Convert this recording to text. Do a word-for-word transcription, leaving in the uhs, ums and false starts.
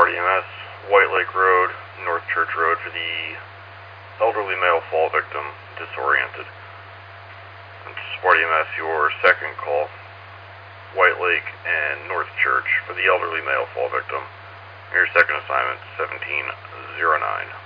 Sparta E M S, White Lake Road, North Church Road for the elderly male fall victim, disoriented. And Sparta E M S, your second call, White Lake and North Church for the elderly male fall victim. Your second assignment, seventeen oh nine.